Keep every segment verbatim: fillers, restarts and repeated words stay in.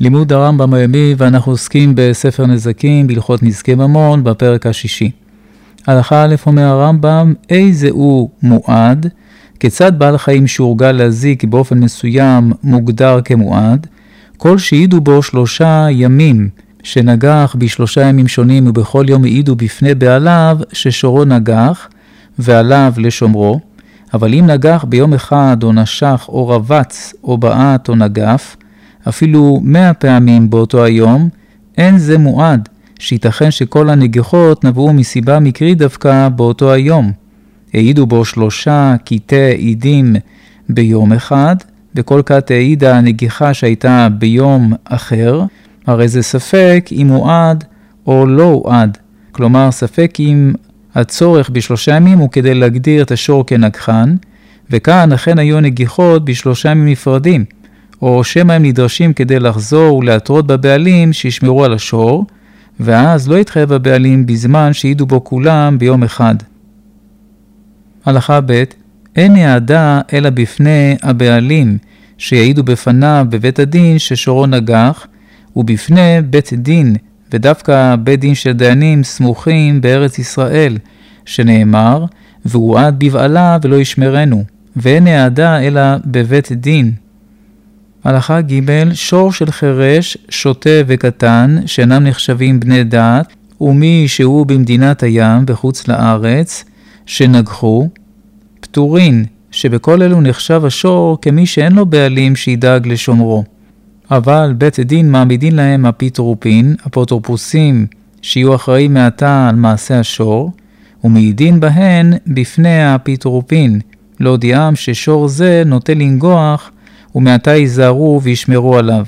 לימוד הרמב"ם היומי, ואנחנו עוסקים בספר נזקים בהלכות נזקי ממון בפרק השישי. הלכה א' אומר הרמב"ם, איזה הוא מועד? כיצד בעל חיים שהורגל להזיק באופן מסוים מוגדר כמועד? כל שהעידו בו שלושה ימים שנגח בשלושה ימים שונים ובכל יום העידו בפני בעליו ששורו נגח ועליו לשומרו. אבל אם נגח ביום אחד או נשך או רבץ או בעט או נגף, אפילו מאה פעמים באותו היום, אין זה מועד, שייתכן שכל הנגיחות נבעו מסיבה מקרית דווקא באותו היום. העידו בו שלושה קטעי עידים ביום אחד, וכל קטע העידה הנגיחה שהייתה ביום אחר, הרי זה ספק אם מועד או לא מועד. כלומר, ספק אם הצורך בשלושה ימים הוא כדי להגדיר את השור כנגחן, וכאן אכן היו נגיחות בשלושה ימים נפרדים, או שמא הם נדרשים כדי לחזור ולהטרות בבעלים שישמרו על השור, ואז לא יתחייב הבעלים בזמן שהעידו בו כולם ביום אחד. הלכה ב' אין העדה אלא בפני הבעלים שיעידו בפניו בבית הדין ששורו נגח, ובפני בית דין, ודווקא בית דין של דיינים סמוכים בארץ ישראל, שנאמר, והוא עד בבעלה ולא ישמרנו, ואין העדה אלא בבית דין. הלכה ג' שור של חרש, שוטה וקטן, שאינם נחשבים בני דת, ומי שהוא במדינת הים בחוץ לארץ, שנגחו, פטורין, שבכל אלו נחשב השור כמי שאין לו בעלים שידאג לשומרו. אבל בית דין מעמידים להם אפיטרופין, אפוטרופוסים, שיהיו אחראים מעתה על מעשה השור, ומעידין בהן בפני האפיטרופין, להודיעם ששור זה נוטה לנגוח, ומעתה ייזהרו וישמרו עליו.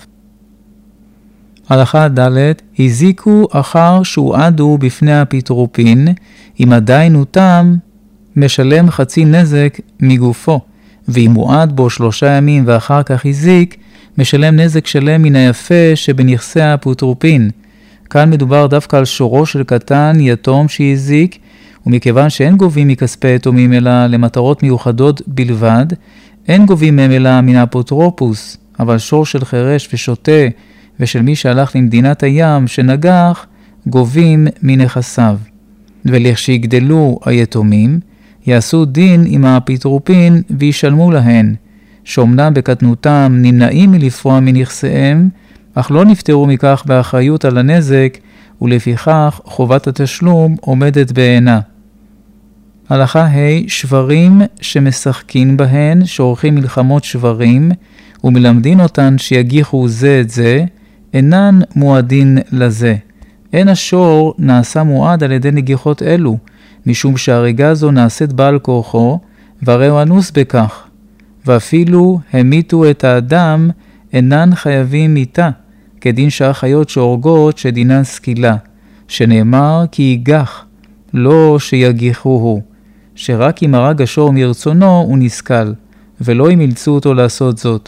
הלכה ד' הזיקו אחר שהועדו בפני האפיטרופין, אם עדיין הוא תם, משלם חצי נזק מגופו, ואם מועד בו שלושה ימים ואחר כך הזיק, משלם נזק שלם מן היפה שבנכסי האפיטרופין. כאן מדובר דווקא על שורו של קטן יתום שהזיק, ומכיוון שאין גובים מכספי יתומים אלא למטרות מיוחדות בלבד, אין גובים מהם אלא מן האפוטרופוס, אבל שור של חרש ושוטה ושל מי שהלך למדינת הים שנגח, גובים מנכסיו. ולכשיגדלו היתומים, יעשו דין עם האפיטרופין וישלמו להן, שאומנם בקטנותם נמנעים מלפרוע מנכסיהם, אך לא נפטרו מכך באחריות על הנזק, ולפיכך חובת התשלום עומדת בעינה. הלכה ה' שברים שמשחקים בהן, שעורכים מלחמות שברים, ומלמדין אותן שיגיחו זה את זה, אינן מועדין לזה. אין השור נעשה מועד על ידי נגיחות אלו, משום שהריגה זו נעשית בעל כורחו, והרי הוא אנוס בכך. ואפילו המיתו את האדם, אינן חייבים מיתה, כדין שהחיות שהורגות שדינן סקילה, שנאמר כי ייגח, לא שיגיחוהו, שרק אם הרג השור מרצונו הוא נסקל, ולא אם אילצו אותו לעשות זאת.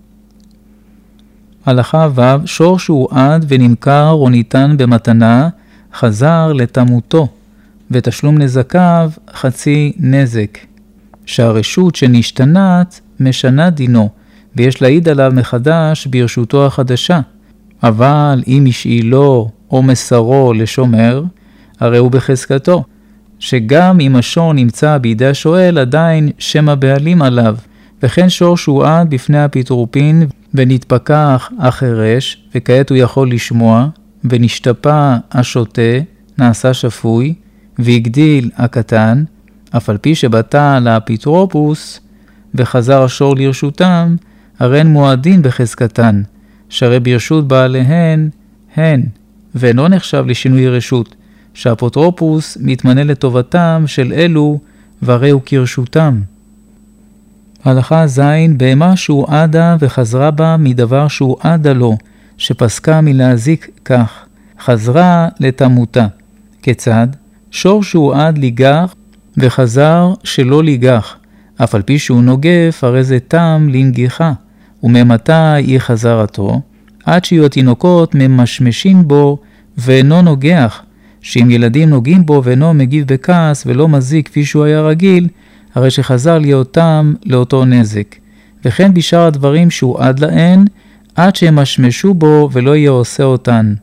הלכה ו' שור שהועד ונמכר או ניתן במתנה, חזר לתמותו, ותשלום נזקיו חצי נזק. שהרשות שנשתנת משנה דינו, ויש להעיד עליו מחדש ברשותו החדשה. אבל אם השאילו או מסרו לשומר, הרי הוא בחזקתו, שגם אם השור נמצא בידי השואל עדיין שם הבעלים עליו, וכן שור שהועד בפני האפיטרופין ונתפקח החרש, וכעת הוא יכול לשמוע, ונשתפע השוטה, נעשה שפוי, והגדיל הקטן, אף על פי שבטא לאפיטרופוס, וחזר השור לרשותם, הרי הן מועדין בחזקתן, שהרי ברשות בעליהן הן, ואינו נחשב לשינוי רשות, שהאפוטרופוס מתמנה לטובתם של אלו, והרי הוא כרשותם. הלכה זין, בהמה שהועדה וחזרה בה מדבר שהועדה לו, שפסקה מלהזיק כך, חזרה לתמותה. כיצד? שור שהועד ליגח וחזר שלא ליגח, אף על פי שהוא נוגף, הרי זה תם לנגיחה, וממתי היא חזרתו? עד שיהיו התינוקות ממשמשים בו ואינו נוגח, שאם ילדים נוגעים בו ואינו מגיב בכעס ולא מזיק כפי שהוא היה רגיל, הרי שחזר ליותם לאותו נזק. וכן בשאר הדברים שהוא עד להן, עד שימשמשו בו ולא יהיה עושה אותן.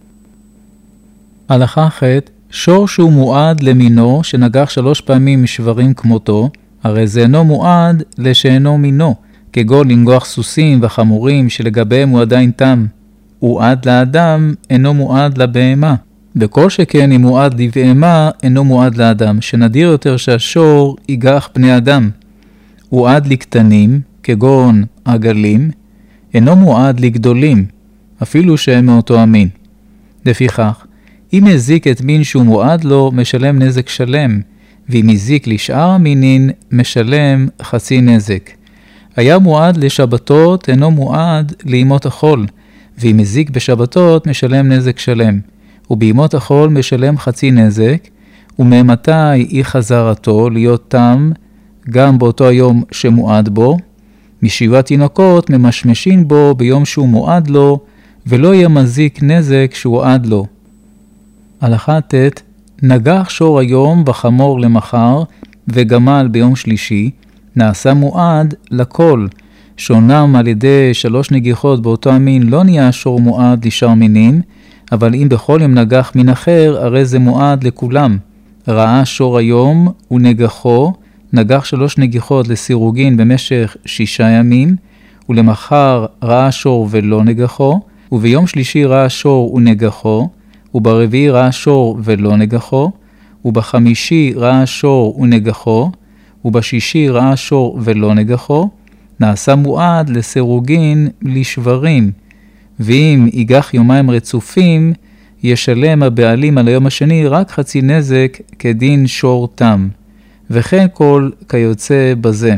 הלכה ח' שור שהוא מועד למינו שנגח שלוש פעמים שברים כמותו, הרי זה אינו מועד לשאינו מינו, כגון לנגוח סוסים וחמורים שלגביהם הוא עדיין תם. מועד לאדם אינו מועד לבהמה, וכל שכן אם מועד לבהמה אינו מועד לאדם, שנדיר יותר שהשור ייגח בני אדם. מועד לקטנים, כגון עגלים, אינו מועד לגדולים, אפילו שהם מאותו המין. לפיכך, אם הזיק את מין שהוא מועד לו, משלם נזק שלם, ואם הזיק לשאר המינין, משלם חצי נזק. היה מועד לשבתות, אינו מועד לימות החול, ואם הזיק בשבתות, משלם נזק שלם. ובימות החול משלם חצי נזק, וממתי היא חזרתו להיות תם, גם באותו היום שמועד בו, משבעת תינוקות ממשמשין בו ביום שהוא מועד לו, ולא יהיה מזיק נזק שהוא עד לו. הלכה ט' נגח שור היום וחמור למחר, וגמל ביום שלישי, נעשה מועד לכל, שאומנם על ידי שלוש נגיחות באותו המין לא נהיה השור מועד לשאר מינים, אבל אם בכל יום נגח מין אחר, הרי זה מועד לכולם. ראה שור היום ונגחו, נגח שלוש נגיחות לסירוגין במשך שישה ימים, ולמחר ראה שור ולא נגחו, וביום שלישי ראה שור ונגחו, וברביעי ראה שור ולא נגחו, ובחמישי ראה שור ונגחו, ובשישי ראה שור ולא נגחו, נעשה מועד לסירוגין לשברים, ואם ייגח יומיים רצופים, ישלם הבעלים על היום השני רק חצי נזק כדין שור תם, וכן כל כיוצא בזה.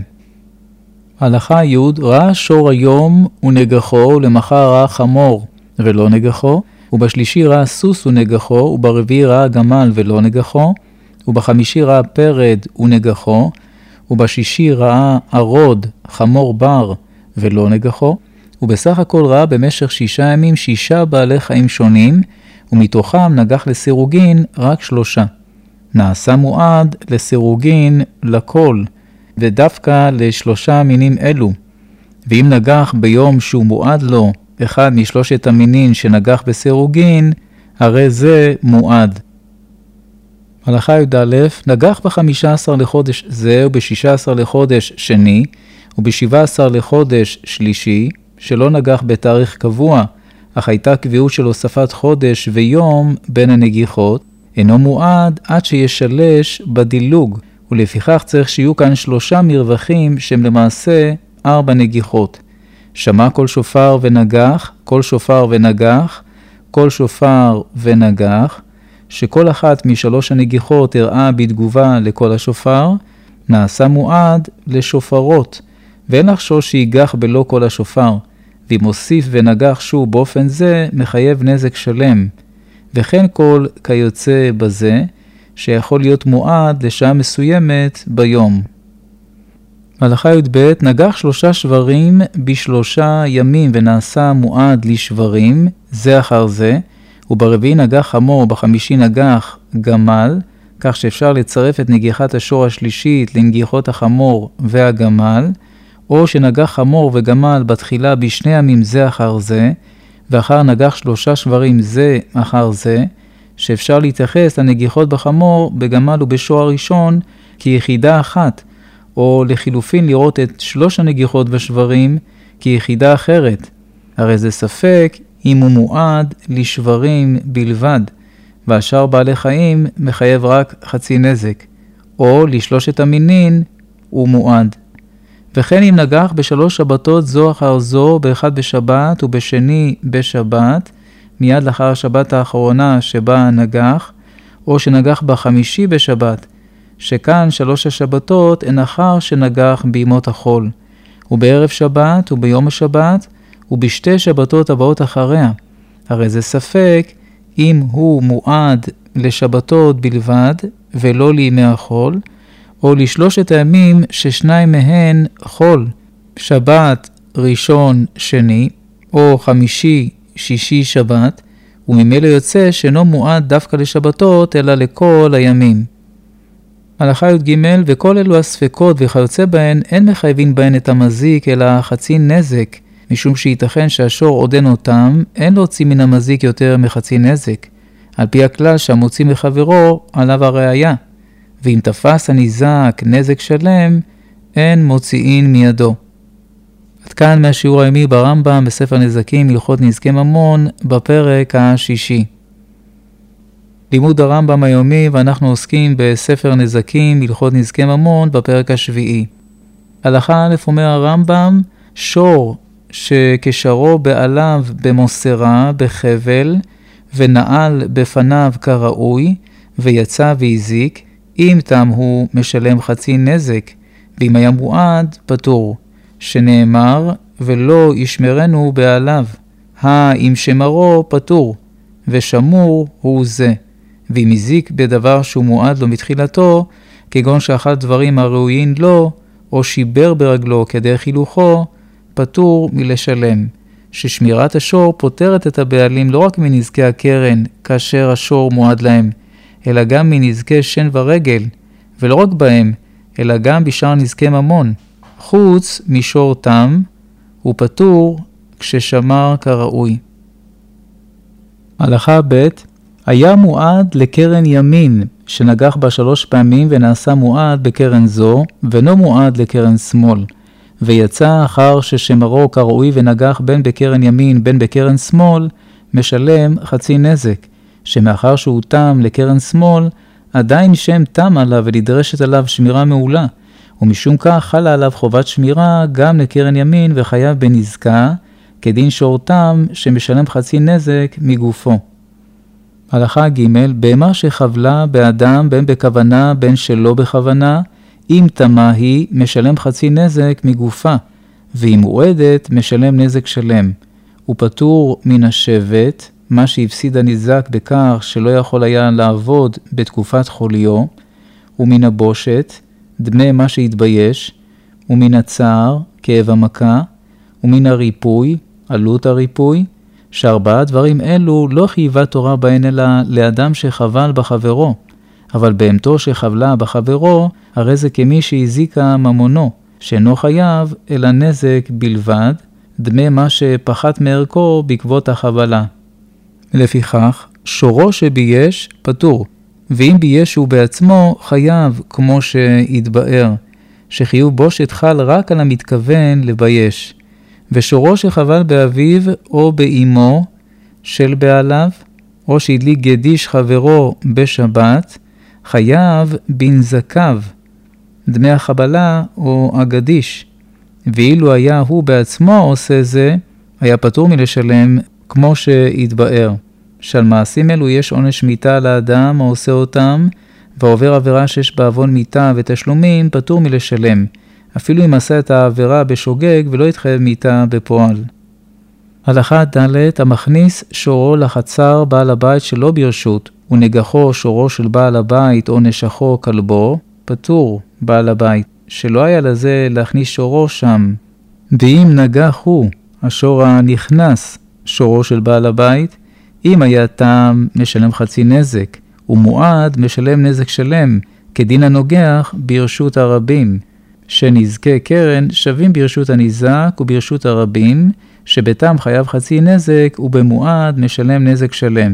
הלכה י' ראה שור היום ונגחו, ולמחר ראה חמור ולא נגחו, ובשלישי ראה סוס ונגחו, וברביעי ראה גמל ולא נגחו, ובחמישי ראה פרד ונגחו, ובשישי ראה ערוד, חמור בר ולא נגחו, ובסך הכל ראה במשך שישה ימים שישה בעלי חיים שונים, ומתוכם נגח לסירוגין רק שלושה. נעשה מועד לסירוגין לכל, ודווקא לשלושה מינים אלו. ואם נגח ביום שהוא מועד לו אחד משלושת המינין שנגח בסירוגין, הרי זה מועד. הלכה י"א נגח ב-חמישה עשר לחודש זה, וב-שישה עשר לחודש שני, וב-שבעה עשר לחודש שלישי, שלא נגח בתאריך קבוע, אך הייתה קביעות של הוספת חודש ויום בין הנגיחות, אינו מועד עד שישלש בדילוג, ולפיכך צריך שיהיו כאן שלושה מרווחים שהם למעשה ארבע נגיחות. שמע כל שופר ונגח, כל שופר ונגח, כל שופר ונגח, שכל אחת משלוש הנגיחות הראה בתגובה לכל השופר, נעשה מועד לשופרות, ואין לחשוש שיגח בלא כל השופר, ואם הוסיף ונגח שוב באופן זה, מחייב נזק שלם, וכן כל כיוצא בזה, שיכול להיות מועד לשעה מסוימת ביום. הלכה י"ב נגח שלושה שברים בשלושה ימים ונעשה מועד לשברים, זה אחר זה, וברביעי נגח חמור, בחמישי נגח גמל, כך שאפשר לצרף את נגיחת השור השלישית לנגיחות החמור והגמל, או שנגח חמור וגמל בתחילה בשני ימים זה אחר זה, ואחר נגח שלושה שברים זה אחר זה, שאפשר להתייחס לנגיחות בחמור, בגמל ובשור הראשון כיחידה אחת, או לחילופין לראות את שלוש הנגיחות בשברים כיחידה אחרת. הרי זה ספק אם הוא מועד לשברים בלבד, והשאר בעלי חיים מחייב רק חצי נזק, או לשלושת המינין הוא מועד. וכן אם נגח בשלוש שבתות זו אחר זו, באחד בשבת ובשני בשבת, מיד לאחר השבת האחרונה שבה נגח, או שנגח בחמישי בשבת, שכאן שלוש השבתות הן אחר שנגח בימות החול, ובערב שבת וביום השבת, ובשתי שבתות הבאות אחריה. הרי זה ספק אם הוא מועד לשבתות בלבד ולא לימי החול, או לשלושת הימים ששניים מהן חול, שבת ראשון שני, או חמישי שישי שבת, וממילא יוצא שאינו מועד דווקא לשבתות אלא לכל הימים. הלכה י"ג וכל אלו הספקות וכיוצא בהן אין מחייבים בהן את המזיק אלא חצי נזק, משום שייתכן שהשור עודן אותם, אין להוציא מן המזיק יותר מחצי נזק, על פי הכלל שהמוציא מחברו עליו הראיה, ואם תפס הניזק נזק שלם, אין מוציאין מידו. עד כאן מהשיעור היומי ברמב"ם בספר נזקים הלכות נזקי ממון בפרק השישי. לימוד הרמב"ם היומי, ואנחנו עוסקים בספר נזקים הלכות נזקי ממון בפרק השביעי. הלכה א' אומר הרמב"ם, שור שקשרו בעליו במוסרה בחבל ונעל בפניו כראוי ויצא והזיק, אם תם הוא משלם חצי נזק, ואם היה מועד פטור, שנאמר ולא ישמרנו בעליו, אם שמרו פטור, ושמור הוא זה. ואם הזיק בדבר שהוא מועד לו מתחילתו, כגון שאכל דברים הראויים לו, או שיבר ברגלו כדרך הילוכו, פטור מלשלם. ששמירת השור פותרת את הבעלים לא רק מנזקי הקרן כאשר השור מועד להם, אלא גם מנזקי שן ורגל, ולא רק בהם, אלא גם בשאר נזקי ממון. חוץ משור תם, הוא פטור כששמר כראוי. הלכה ב' היה מועד לקרן ימין, שנגח בה שלוש פעמים ונעשה מועד בקרן זו, ואינו מועד לקרן שמאל. ויצא אחר ששמרו כראוי ונגח בין בקרן ימין בין בקרן שמאל, משלם חצי נזק, שמאחר שהוא תם לקרן שמאל, עדיין שם תם עליו ונדרשת עליו שמירה מעולה, ומשום כך חלה עליו חובת שמירה גם לקרן ימין וחייב בנזקה, כדין שור תם שמשלם חצי נזק מגופו. הלכה ג' בהמה שחבלה באדם בין בכוונה בין שלא בכוונה, אם תמה היא משלם חצי נזק מגופה, ואם מועדת משלם נזק שלם. הוא פטור מן השבט, מה שהפסיד הנזק בכך שלא יכול היה לעבוד בתקופת חוליו, ומן הבושת, דמי מה שהתבייש, ומן הצער, כאב המכה, ומן הריפוי, עלות הריפוי, שארבעה דברים אלו לא חייבה תורה בהן אלא לאדם שחבל בחברו, אבל בהמתו שחבלה בחברו, הרי זה כמי שהזיקה ממונו, שאינו חייב אלא נזק בלבד, דמי מה שפחת מערכו בעקבות החבלה. לפיכך, שורו שבייש פטור, ואם בייש הוא בעצמו חייב כמו שהתבאר, שחיוב בושת חל רק על המתכוון לבייש. ושורו שחבל באביו או באמו של בעליו, או שהדליק גדיש חברו בשבת, חייב בנזקיו, דמי החבלה או הגדיש. ואילו היה הוא בעצמו עושה זה, היה פטור מלשלם כמו שהתבאר. שעל מעשים אלו יש עונש מיתה לאדם העושה אותם, ועובר עבירה שיש בעוון מיתה ותשלומים פטור מלשלם, אפילו אם עשה את העבירה בשוגג ולא יתחייב מיתה בפועל. הלכה ד' המכניס שורו לחצר בעל הבית שלא ברשות, ונגחו שורו של בעל הבית או נשכו כלבו, פטור בעל הבית, שלא היה לזה להכניס שורו שם. ואם נגח הוא, השור הנכנס, שורו של בעל הבית, אם היה טעם משלם חצי נזק, ומועד משלם נזק שלם, כדין הנוגח ברשות הרבים, שנזקי קרן שווים ברשות הניזק וברשות הרבים, שבתם חייב חצי נזק ובמועד משלם נזק שלם.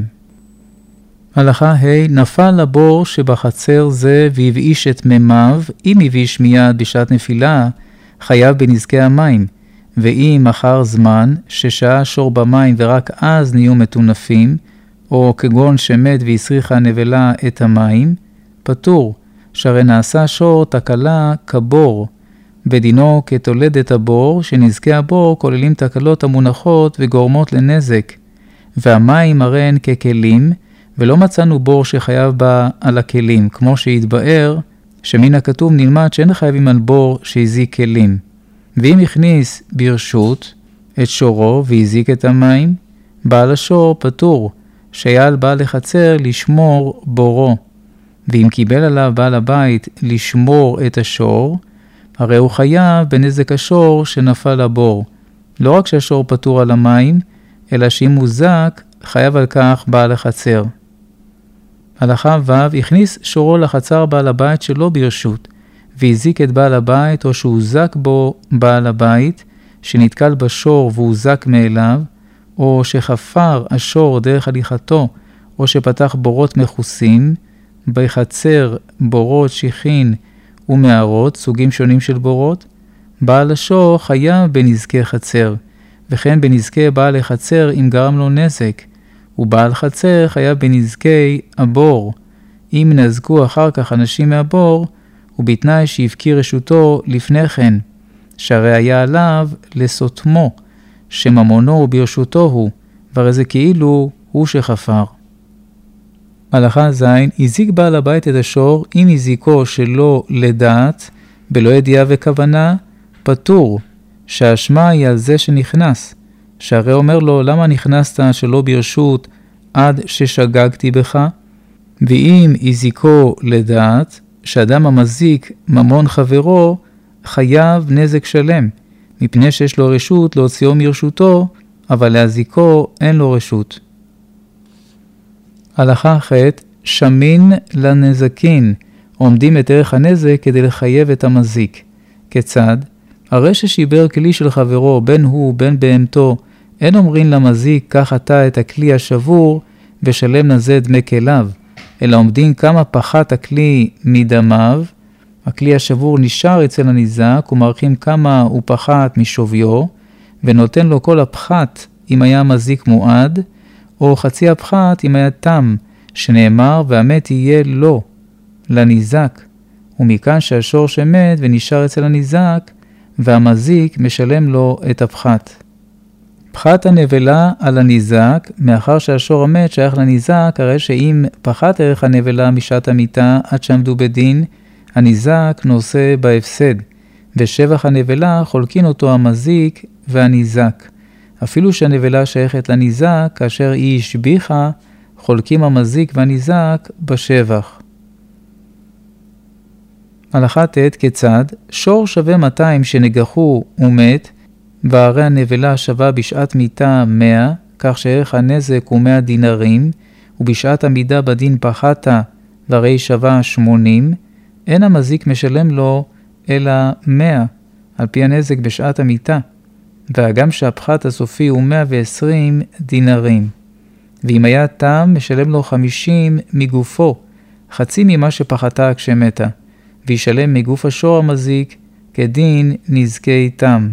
הלכה ה' נפל לבור שבחצר זה והבאיש את ממיו, אם הבאיש מיד בשעת נפילה, חייב בנזקי המים, ואם אחר זמן ששעה שור במים ורק אז נהיו מטונפים, או כגון שמת והסריחה נבלה את המים, פטור, שהרי נעשה שור תקלה כבור, בדינו כתולדת הבור, שנזקי הבור כוללים תקלות המונחות וגורמות לנזק, והמים הרי הן ככלים, ולא מצאנו בור שחייב בה על הכלים, כמו שהתבאר, שמן הכתוב נלמד שאין חייבים על בור שהזיק כלים. ואם הכניס ברשות את שורו והזיק את המים, בעל השור פטור, שהיה על בעל החצר לשמור בורו. ואם קיבל עליו בעל הבית לשמור את השור, הרי הוא חייב בנזק השור שנפל לבור. לא רק שהשור פטור על המים, אלא שאם הוא זק, חייב על כך בעל החצר. הלכה ו' הכניס שורו לחצר בעל הבית שלא ברשות, והזיק את בעל הבית או שהוא זק בו בעל הבית, שנתקל בשור והוזק מאליו, או שחפר השור דרך הליכתו, או שפתח בורות מחוסים, בחצר בורות שיחין ומערות, סוגים שונים של בורות, בעל השור חייב בנזקי חצר, וכן בנזקי בעל החצר אם גרם לו נזק, ובעל חצר חייב בנזקי הבור, אם נזקו אחר כך אנשים מהבור, ובתנאי שהפקיר רשותו לפני כן, שהרי היה עליו לסותמו, שממונו ברשותו הוא, והרי זה כאילו הוא שחפר. הלכה זין, הזיק בעל הבית את השור, אם הזיקו שלא לדעת, בלא ידיעה וכוונה, פטור, שהאשמה היא על זה שנכנס, שהרי אומר לו, למה נכנסת שלא ברשות עד ששגגתי בך? ואם הזיקו לדעת, שאדם המזיק ממון חברו, חייב נזק שלם, מפני שיש לו רשות להוציאו מרשותו, אבל להזיקו אין לו רשות. הלכה ח' שמין לנזקין, עומדים את ערך הנזק כדי לחייב את המזיק. כיצד? הרי ששיבר כלי של חברו, בין הוא בין בהמתו, אין אומרים למזיק, קח אתה את הכלי השבור ושלם נזה דמי כליו, אלא עומדים כמה פחת הכלי מדמיו, הכלי השבור נשאר אצל הניזק ומערכים כמה הוא פחת משוויו, ונותן לו כל הפחת אם היה מזיק מועד, או חצי הפחת אם היה תם, שנאמר והמת יהיה לו, לניזק, ומכאן שהשור שמת ונשאר אצל הניזק, והמזיק משלם לו את הפחת. פחת הנבלה על הניזק, מאחר שהשור המת שייך לניזק, הרי שאם פחת ערך הנבלה משעת המיטה עד שעמדו בדין, הניזק נושא בהפסד, ושבח הנבלה חולקין אותו המזיק והניזק. אפילו שהנבלה שייכת לניזק, כאשר היא השביחה, חולקים המזיק והניזק בשבח. הלכה ט' כיצד? שור שווה מאתיים שנגחו ומת, והרי הנבלה שווה בשעת מיתה מאה, כך שערך הנזק הוא מאה דינרים, ובשעת עמידה בדין פחתה, והרי שווה שמונים, אין המזיק משלם לו אלא מאה, על פי הנזק בשעת המיתה, והגם שהפחת הסופי הוא מאה ועשרים דינרים. ואם היה תם, משלם לו חמישים מגופו, חצי ממה שפחתה כשמתה, וישלם מגוף השור המזיק כדין נזקי תם.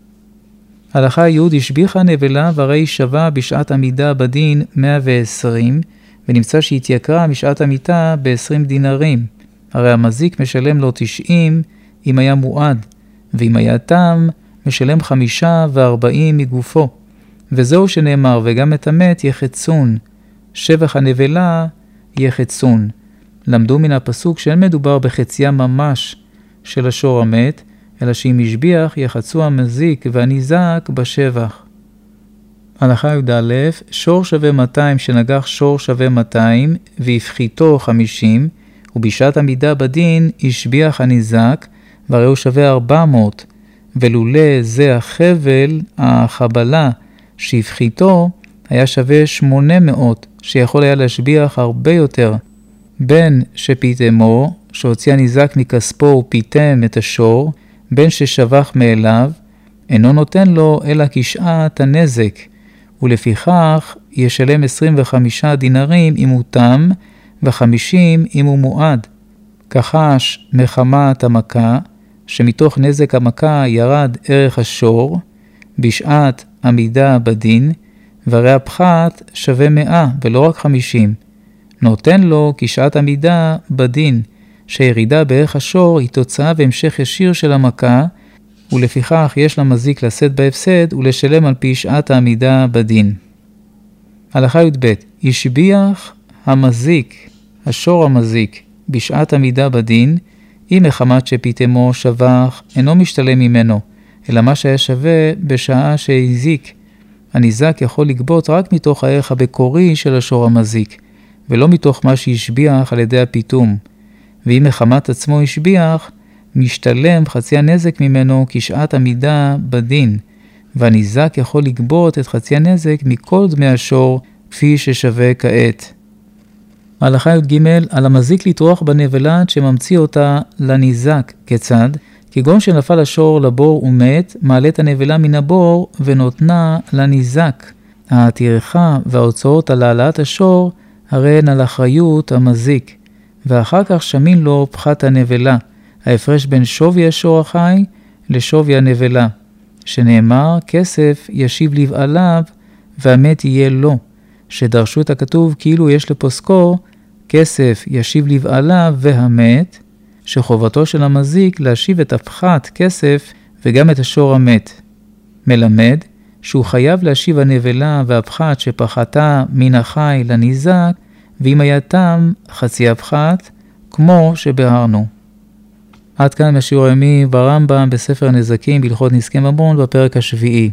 הלכה י' השביחה נבלה והרי שווה בשעת עמידה בדין מאה ועשרים, ונמצא שהתייקרה משעת המיתה ב-עשרים דינרים. הרי המזיק משלם לו תשעים אם היה מועד, ואם היה תם משלם חמישה וארבעים מגופו. וזהו שנאמר, וגם את המת יחצון, שבח הנבלה יחצון. למדו מן הפסוק שאין מדובר בחצייה ממש של השור המת, אלא שאם השביח יחצו המזיק והניזק בשבח. הלכה י"א, שור שווה מאתיים שנגח שור שווה מאתיים, והפחיתו חמישים, ובשעת עמידה בדין השביח הניזק, והרי הוא שווה ארבע מאות, ולולא זה החבל, החבלה שהפחיתו, היה שווה שמונה מאות, שיכול היה להשביח הרבה יותר. בין שפיתמו, שהוציא הניזק מכספו ופיתם את השור, בין ששבח מאליו, אינו נותן לו אלא כשעת הנזק, ולפיכך ישלם עשרים וחמישה דינרים אם הוא תם, וחמישים אם הוא מועד. כחש מחמת המכה, שמתוך נזק המכה ירד ערך השור, בשעת עמידה בדין, והרי הפחת שווה מאה ולא רק חמישים. נותן לו כשעת עמידה בדין, שירידה בערך השור היא תוצאה והמשך ישיר של המכה, ולפיכך יש למזיק לשאת בהפסד ולשלם על פי שעת העמידה בדין. הלכה י"ב השביח המזיק, השור המזיק, בשעת עמידה בדין, אם מחמת שפיתמו שבח, אינו משתלם ממנו, אלא מה שהיה שווה בשעה שהזיק. הניזק יכול לגבות רק מתוך הערך הבקורי של השור המזיק, ולא מתוך מה שהשביח על ידי הפיתום. ואם מחמת עצמו השביח, משתלם חצי הנזק ממנו כשעת עמידה בדין, והניזק יכול לגבות את חצי הנזק מכל דמי השור כפי ששווה כעת. הלכה י"ג על המזיק לטרוח בנבלה שממציא אותה לניזק. כיצד? כגון שנפל השור לבור ומת, מעלה את הנבלה מן הבור ונותנה לניזק. הטרחה וההוצאות על העלאת השור הרי הן על אחריות המזיק, ואחר כך שמין לו פחת הנבלה, ההפרש בין שווי השור החי לשווי הנבלה, שנאמר כסף ישיב לבעליו והמת יהיה לו, שדרשו את הכתוב כאילו יש לפוסקו כסף ישיב לבעליו והמת, שחובתו של המזיק להשיב את הפחת כסף וגם את השור המת. מלמד שהוא חייב להשיב הנבלה והפחת שפחתה מן החי לניזק, ואם היה תם חצי הפחת, כמו שבהרנו. עד כאן בשיעור היומי ברמב"ם בספר הנזקים בהלכות נזקי ממון בפרק השביעי.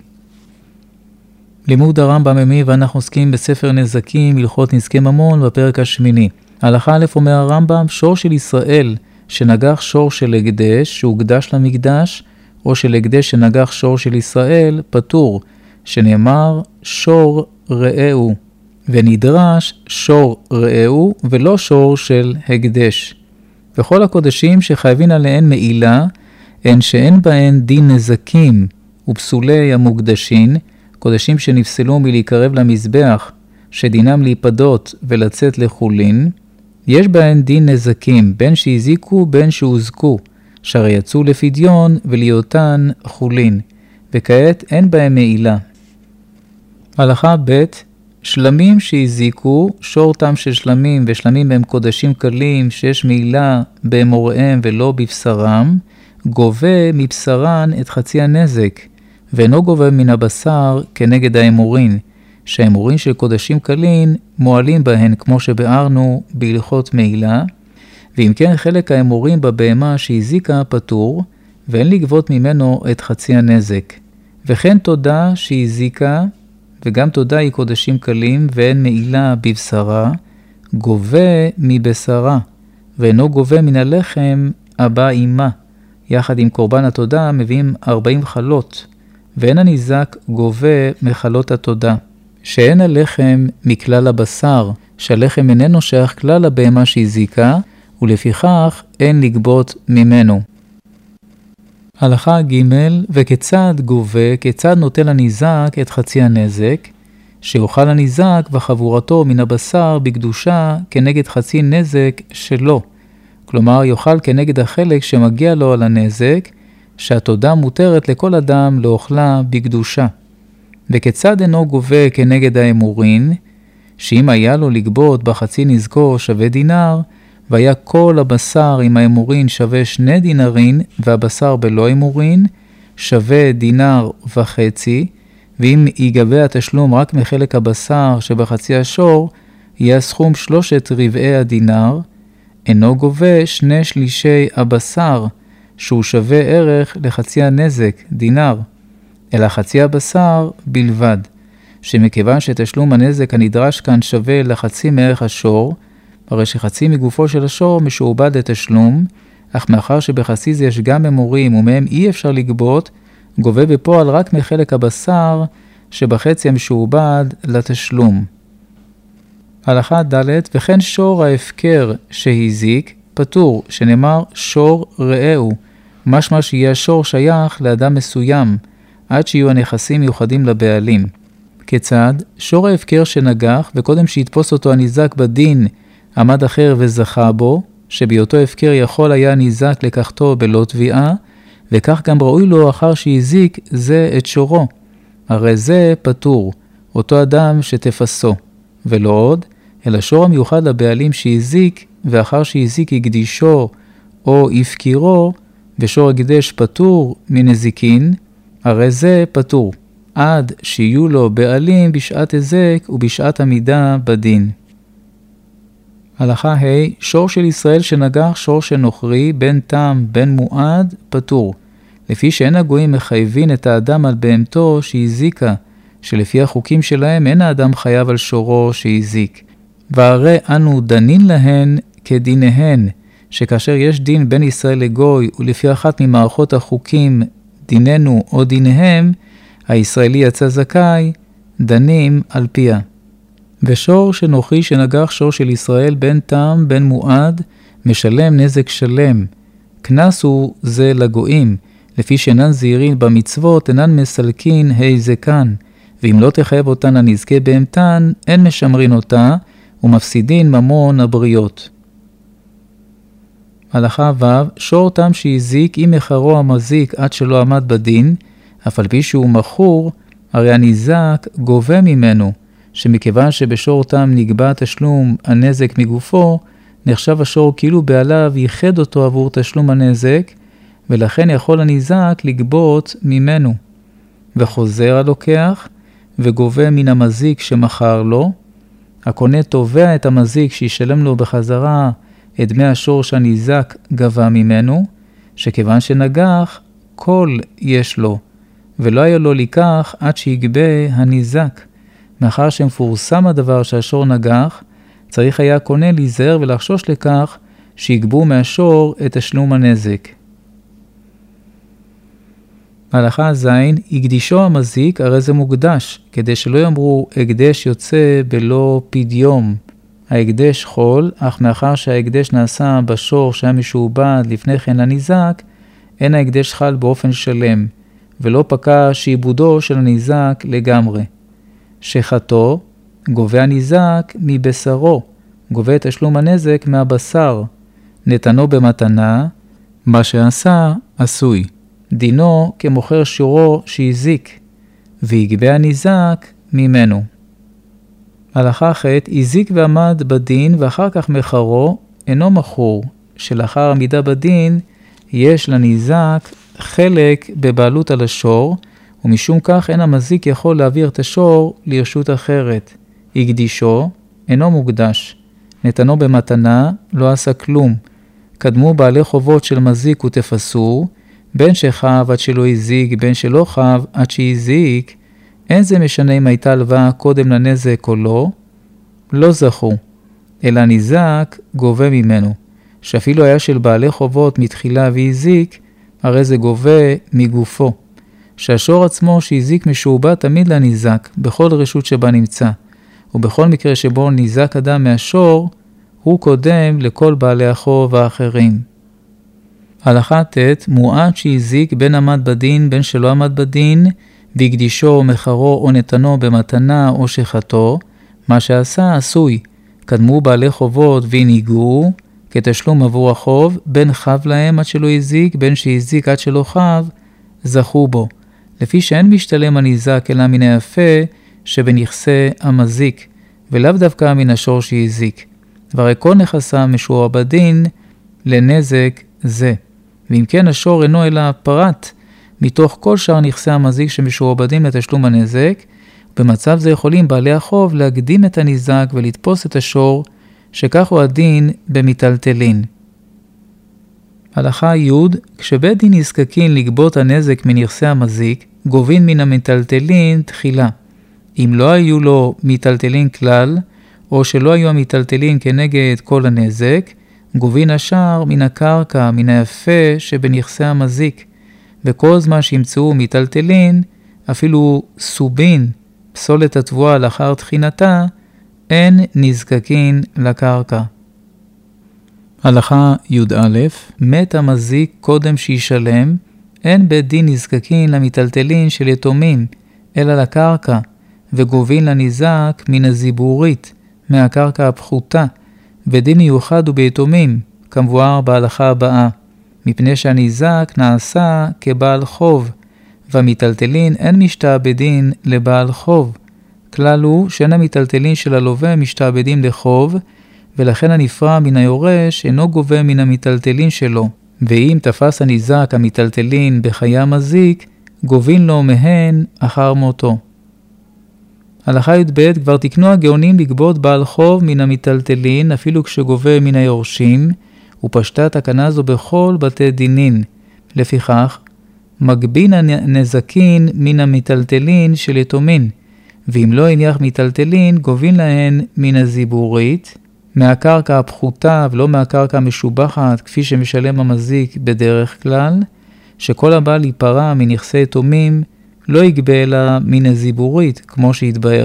לימוד הרמב"ם היומי ואנחנו עוסקים בספר נזקים בהלכות נזקי ממון בפרק השמיני. הלכה א' אומר הרמב"ם, שור של ישראל שנגח שור של הקדש שהוקדש למקדש, או של הקדש שנגח שור של ישראל, פטור, שנאמר שור רעהו, ונדרש שור רעהו ולא שור של הקדש. וכל הקודשים שחייבים עליהן מעילה, הן שאין בהן דין נזקים ופסולי המוקדשים, קודשים שנפסלו מלהיקרב למזבח, שדינם להיפדות ולצאת לחולין, יש בהן דין נזקים, בין שהזיקו בין שהוזקו, שהרי יצאו לפדיון ולהיותן חולין, וכעת אין בהם מעילה. הלכה ב' שלמים שהזיקו, שור תם של שלמים, ושלמים הם קודשים קלים, שיש מעילה באמוריהם ולא בבשרם, גובה מבשרן את חצי הנזק, ואינו גובה מן הבשר כנגד האמורין, שהאמורין של קודשים קלים מועלים בהן כמו שבארנו בהלכות מעילה, ואם כן חלק האמורין בבהמה שהזיקה פטור, ואין לגבות ממנו את חצי הנזק. וכן תודה שהזיקה, וגם תודה היא קודשים קלים, ואין מעילה בבשרה, גובה מבשרה, ואינו גובה מן הלחם הבא עימה. יחד עם קורבן התודה מביאים ארבעים חלות, ואין הניזק גובה מחלות התודה. שאין הלחם מכלל הבשר, שהלחם איננו שייך כלל הבהמה שהזיקה, ולפיכך אין לגבות ממנו. הלכה ג' וכיצד גובה, כיצד נוטל הניזק את חצי הנזק, שאוכל הניזק וחבורתו מן הבשר בקדושה כנגד חצי נזק שלו. כלומר, יאכל כנגד החלק שמגיע לו על הנזק, שהתודה מותרת לכל אדם לאוכלה בקדושה. וכיצד אינו גובה כנגד האמורין, שאם היה לו לגבות בחצי נזקו שווה דינר, והיה כל הבשר עם האמורין שווה שני דינרין, והבשר בלא אמורין שווה דינר וחצי, ואם ייגבה התשלום רק מחלק הבשר שבחצי השור, יהיה סכום שלושת רבעי הדינר, אינו גובה שני שלישי הבשר, שהוא שווה ערך לחצי הנזק, דינר, אלא חצי הבשר בלבד, שמכיוון שתשלום הנזק הנדרש כאן שווה לחצי מערך השור, הרי שחצי מגופו של השור משועבד לתשלום, אך מאחר שבחצי זה יש גם אמורים ומהם אי אפשר לגבות, גובה בפועל רק מחלק הבשר שבחצי המשועבד לתשלום. הלכה ד' וכן שור ההפקר שהזיק פטור, שנאמר שור רעהו, משמע שיהיה השור שייך לאדם מסוים, עד שיהיו הנכסים מיוחדים לבעלים. כיצד? שור ההפקר שנגח, וקודם שיתפוס אותו הניזק בדין, עמד אחר וזכה בו, שבהיותו הפקר יכול היה ניזק לקחתו בלא תביעה, וכך גם ראוי לו אחר שהזיק זה את שורו. הרי זה פטור, אותו אדם שתפסו, ולא עוד, אלא שור המיוחד לבעלים שהזיק, ואחר שהזיק יקדישו או יפקירו, ושור הקדש פטור מנזיקין, הרי זה פטור, עד שיהיו לו בעלים בשעת הזק ובשעת עמידה בדין. הלכה ה' שור של ישראל שנגח שור של נוכרי, בין תם בין מועד, פטור. לפי שאין הגויים מחייבים את האדם על בהמתו שהזיקה, שלפי החוקים שלהם אין האדם חייב על שורו שהזיק. והרי אנו דנין להן כדיניהן, שכאשר יש דין בין ישראל לגוי, ולפי אחת ממערכות החוקים דיננו או דיניהם, הישראלי יצא זכאי, דנים על פיה. ושור שנוכרי שנגח שור של ישראל בין תם בין מועד, משלם נזק שלם, והקנס הוא זה לגויים, לפי שאינן זהירים במצוות, אינן מסלקין היזקן, ואם לא תחייב אותן הנזכה בהמתן, אין משמרין אותה, ומפסידין ממון הבריות. הלכה ו' שור תם שהזיק אם מחרו המזיק עד שלא עמד בדין, אף על פי שהוא מכור, הרי הניזק גובה ממנו, שמכיוון שבשור תם נגבה תשלום הנזק מגופו, נחשב השור כאילו בעליו ייחד אותו עבור תשלום הנזק, ולכן יכול הניזק לגבות ממנו. וחוזר הלוקח, וגובה מן המזיק שמכר לו, הקונה תובע את המזיק שישלם לו בחזרה את דמי השור שהניזק גבה ממנו, שכיוון שנגח, כל יש לו, ולא היה לו לקח עד שיגבה הניזק. מאחר שמפורסם הדבר שהשור נגח, צריך היה הקונה להיזהר ולחשוש לכך שיגבו מהשור את תשלום הנזק. הלכה זין, הקדישו המזיק, הרי זה מוקדש, כדי שלא יאמרו הקדש יוצא בלא פדיום. ההקדש חול, אך מאחר שההקדש נעשה בשור שהיה משועבד לפני כן הניזק, אין ההקדש חל באופן שלם, ולא פקע שעיבודו של הניזק לגמרי. שחתו, גובה הניזק מבשרו, גובה את תשלום הנזק מהבשר, נתנו במתנה, מה שעשה עשוי. דינו כמוכר שורו שהזיק, ויגבה הניזק ממנו. הלכה ח' הזיק ועמד בדין ואחר כך מחרו אינו מכור, שלאחר עמידה בדין יש לניזק חלק בבעלות על השור, ומשום כך אין המזיק יכול להעביר את השור לרשות אחרת. הקדישו אינו מוקדש, נתנו במתנה לא עשה כלום. קדמו בעלי חובות של מזיק ותפסו, בין שחב עד שלא הזיק, בין שלא חב עד שהזיק, אין זה משנה אם הייתה הלוואה קודם לנזק או לא, לא זכו, אלא ניזק גובה ממנו, שאפילו היה של בעלי חובות מתחילה והזיק, הרי זה גובה מגופו, שהשור עצמו שהזיק משועבד תמיד לניזק, בכל רשות שבה נמצא, ובכל מקרה שבו ניזק אדם מהשור, הוא קודם לכל בעלי החוב האחרים. הלכה ט' מועד שהזיק בין עמד בדין בין שלא עמד בדין, והקדישו או מחרו או נתנו במתנה או שחתו, מה שעשה עשוי. קדמו בעלי חובות והניגו, כתשלום עבור החוב, בין חב להם עד שלא הזיק, בין שהזיק עד שלא חב, זכו בו. לפי שאין משתלם הניזק אלא מן היפה שבנכסי המזיק, ולאו דווקא מן השור שהזיק. והרי כל נכסה משועבד בדין לנזק זה. ואם כן השור אינו אלא פרט מתוך כל שאר נכסי המזיק שמשועבדים לתשלום הנזק, במצב זה יכולים בעלי החוב להקדים את הניזק ולתפוס את השור, שכך הוא הדין במטלטלין. הלכה י' כשבית דין נזקקין לגבות הנזק מנכסי המזיק, גובין מן המטלטלין תחילה. אם לא היו לו מטלטלין כלל, או שלא היו המטלטלין כנגד כל הנזק, גובין השאר מן הקרקע, מן היפה שבנכסי המזיק, וכל זמן שימצאו מטלטלין, אפילו סובין, פסולת התבואה לאחר תחינתה, אין נזקקין לקרקע. הלכה י"א מת המזיק קודם שישלם, אין בית דין נזקקין למטלטלין של יתומים, אלא לקרקע, וגובין לניזק מן הזיבורית, מהקרקע הפחותה, ודין מיוחד הוא ביתומים, כמבואר בהלכה הבאה, מפני שהניזק נעשה כבעל חוב, והמטלטלין אין משתעבדין לבעל חוב. כלל הוא שאין המטלטלין של הלווה משתעבדים לחוב, ולכן הנפרע מן היורש אינו גובה מן המטלטלין שלו, ואם תפס הניזק המטלטלין בחיי המזיק, גובין לו מהן אחר מותו. הלכה י"ב כבר תקנו הגאונים לגבות בעל חוב מן המטלטלין, אפילו כשגובה מן היורשים, ופשטה תקנה זו בכל בתי דינין. לפיכך, מגבין הנזקין מן המטלטלין של יתומין, ואם לא הניח מטלטלין, גובין להן מן הזיבורית, מהקרקע הפחותה ולא מהקרקע המשובחת, כפי שמשלם המזיק בדרך כלל, שכל הבעל ייפרע מנכסי יתומים, לא יגבה אלא מן הזיבורית, כמו שהתבאר.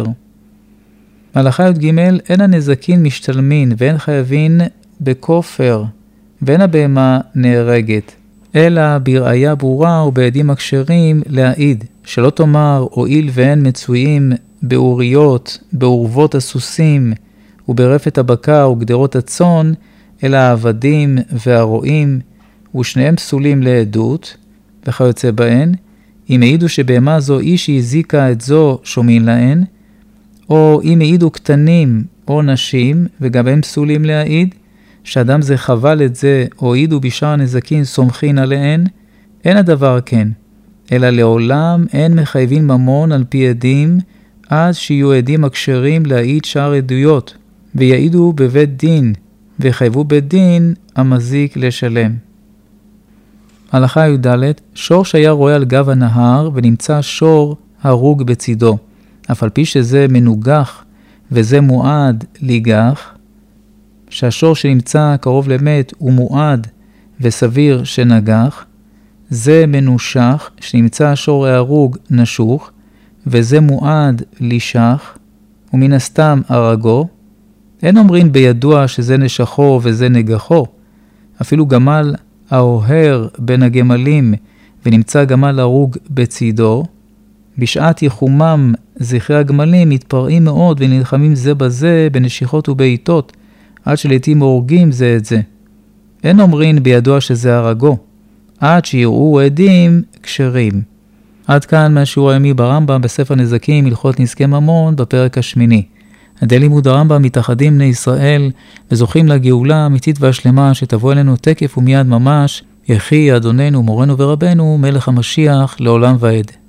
הלכה י"ג אין הנזקין משתלמין ואין חייבין בכופר, ואין הבהמה נהרגת, אלא בראיה ברורה ובעדים הכשרים להעיד, שלא תאמר הואיל והן מצויים באוריות, בעורבות הסוסים וברפת הבקר וגדרות הצאן, אלא העבדים והרועים, ושניהם פסולים לעדות, וכיוצא בהן, אם העידו שבהמה זו איש הזיקה את זו שומעים להן, או אם העידו קטנים או נשים, וגם הם פסולים להעיד, שאדם זה חבל את זה, או העידו בשאר הנזקים סומכין עליהן, אין הדבר כן, אלא לעולם אין מחייבים ממון על פי עדים, עד שיהיו עדים הכשרים להעיד שאר עדויות, ויעידו בבית דין, וחייבו בית דין המזיק לשלם. הלכה י"ד, שור שהיה רואה על גב הנהר, ונמצא שור הרוג בצידו, אף על פי שזה מנוגח, וזה מועד ליגח, שהשור שנמצא קרוב למת הוא מועד וסביר שנגח, זה מנושך, שנמצא השור ההרוג נשוך, וזה מועד לישך, ומן הסתם הרגו. אין אומרים בידוע שזה נשכו וזה נגחו. אפילו גמל האוהר בין הגמלים, ונמצא גמל הרוג בצידו, בשעת יחומם זכרי הגמלים מתפרעים מאוד ונלחמים זה בזה בנשיכות ובעיטות, עד שלעתים הורגים זה את זה. אין אומרים בידוע שזה הרגו, עד שיראו עדים כשרים. עד כאן מהשיעור היומי ברמב"ם בספר נזקים, הלכות נזקי ממון, בפרק השמיני. עדי לימוד הרמב"ם מתאחדים בני ישראל וזוכים לגאולה האמיתית והשלמה שתבוא אלינו תקף ומיד ממש, יחי אדוננו מורנו ורבנו מלך המשיח לעולם ועד.